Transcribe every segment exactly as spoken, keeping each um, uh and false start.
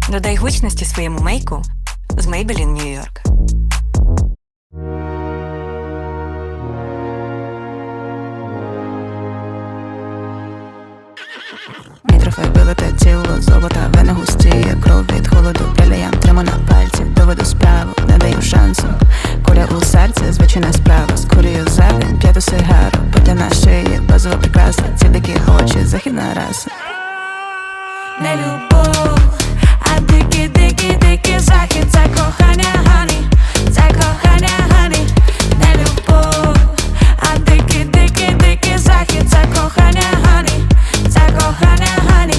Додай гучності своєму мейку з Maybelline New York. Мій трофей білете тіло, золота, вени густі, як кров від холоду, бриліям триму на пальці, доведу справу, не даю шансу. Куля у серці, звичайна справа, скурюю зелень, п'яту сигару, путя на шиї, базова прикраса, ці дикі очі, західна раса. Не любов, а дикі, дикі, дикі захід, це кохання, хані, це кохання, хані. Не любов, а дикі, дикі, дикі захід, це кохання, хані, це кохання, хані.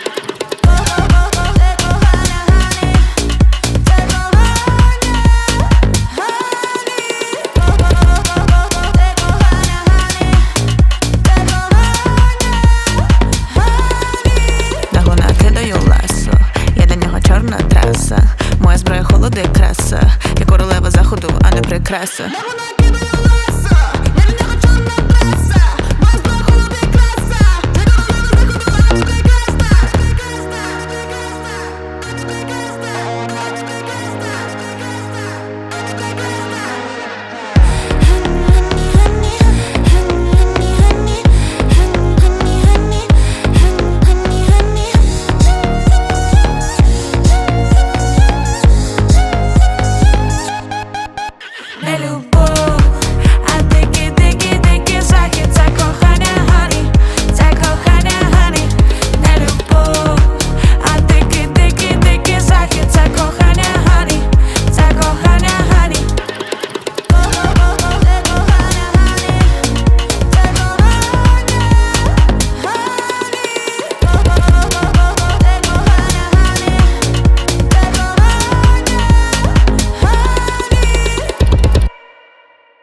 Чорна траса, моя зброя холоди краса, я королева заходу, а не прикраса.